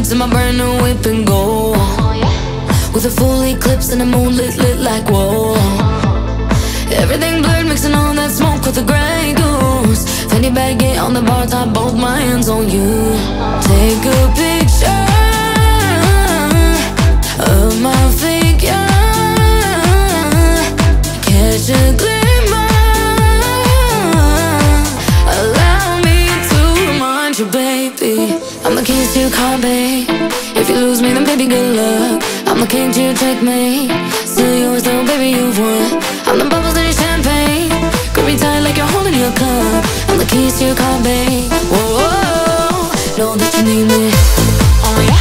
nights in my brand new whip and gold, with a full eclipse and the moon lit like whoa. Everything blurred, mixing all that smoke with the Grey Goose. Fanny baggy on the bar top, both my hands on you. Take a picture of my figure, catch a glimmer, allow me to remind you, baby, I'm the keys to your car, babe. If you lose me, then baby, good luck. I'm the king to your checkmate. Still yours though, baby, you've won. I'm the bubbles in your champagne. Grip me tight like you're holding your cup. I'm the keys to your car, babe. Whoa, whoa, know that you need me. Oh yeah.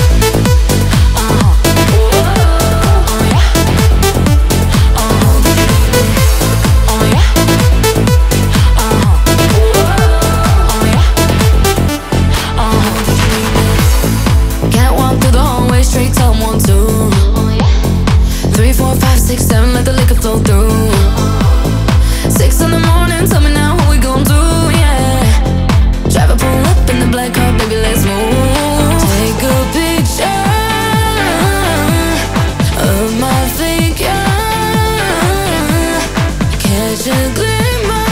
Straight top 1, 2, 3, 4, 5, 6, 7, let the liquor flow through. 6 in the morning, tell me now what we gon' do, yeah. Driver pull up in the black car, baby, let's move. Take a picture of my figure, catch a glimmer,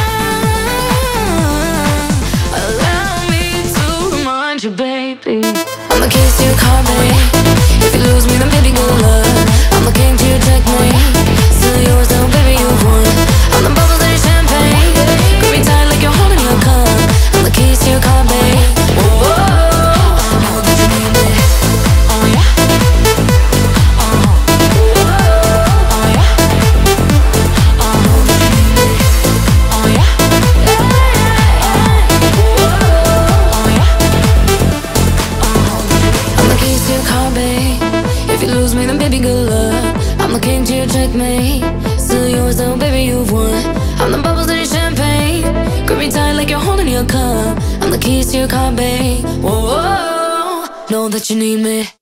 allow me to remind you, baby, I'm the keys to your car, babe. If you lose me, then baby, good luck. I'm the king to your checkmate. Still yours though, baby, you've won. I'm the bubbles in your champagne. Grip me tight like you're holding your cup. I'm the keys to your car, babe. Whoa, whoa, know that you need me. Oh yeah. Oh yeah. Know that you need me. Oh yeah. Oh yeah. I'm the keys to your car, babe. If you lose me, then baby, good luck. I'm the king to your checkmate. Still yours though, baby, you've won. I'm the bubbles in your champagne. Grip me tight like you're holding your cup. I'm the keys to your car, babe. Whoa, whoa, know that you need me.